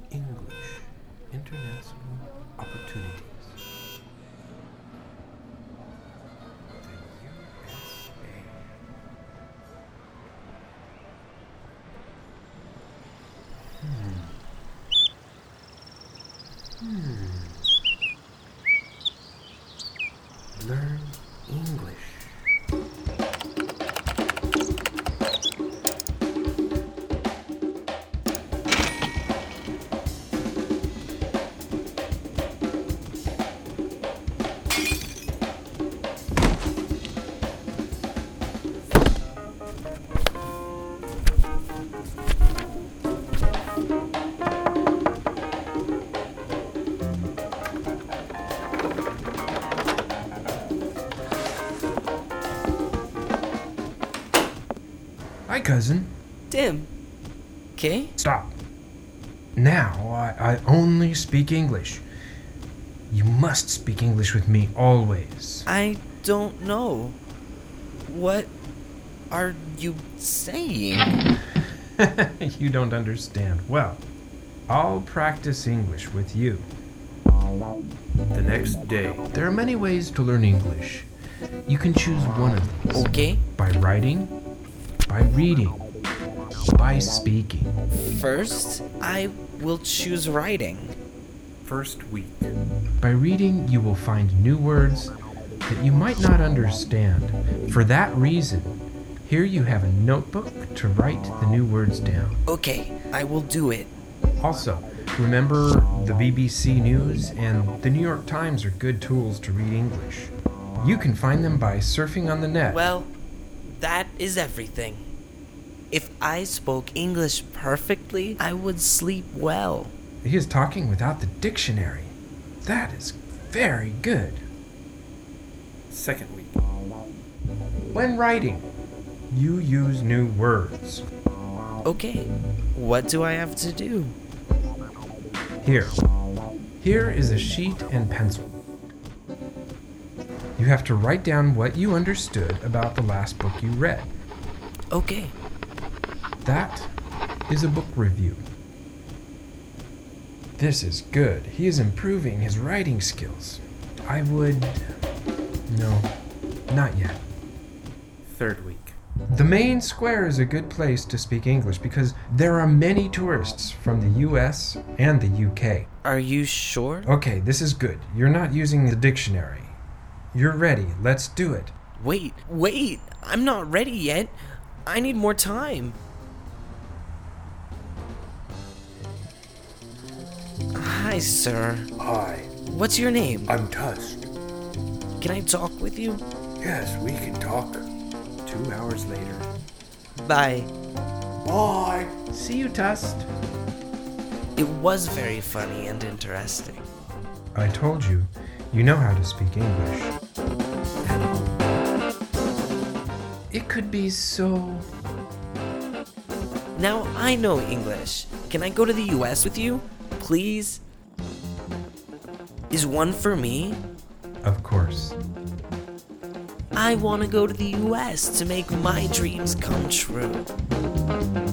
English International Opportunities. The USA. Learn English. Hi, cousin. Tim. Okay? Stop. Now, I only speak English. You must speak English with me always. I don't know. What are you saying? You don't understand. Well, I'll practice English with you. The next day. There are many ways to learn English. You can choose one of these. Okay. By writing, by reading, by speaking. First, I will choose writing. First week. By reading, you will find new words that you might not understand. For that reason, here you have a notebook to write the new words down. Okay, I will do it. Also, remember the BBC News and the New York Times are good tools to read English. You can find them by surfing on the net. Well, that is everything. If I spoke English perfectly, I would sleep well. He is talking without the dictionary. That is very good. Second week. When writing, you use new words. Okay, what do I have to do? Here. Here is a sheet and pencil. You have to write down what you understood about the last book you read. Okay. That is a book review. This is good. He is improving his writing skills. No, not yet. Third week. The main square is a good place to speak English because there are many tourists from the US and the UK. Are you sure? Okay, this is good. You're not using the dictionary. You're ready. Let's do it. Wait. I'm not ready yet. I need more time. Hi, sir. Hi, What's your name? I'm Tusk. Can I talk with you? Yes, we can talk. 2 hours later. Bye. Bye. See you, Tust. It was very funny and interesting. I told you, you know how to speak English. It could be so... Now I know English. Can I go to the US with you? Please? Is one for me? Of course. I want to go to the US to make my dreams come true.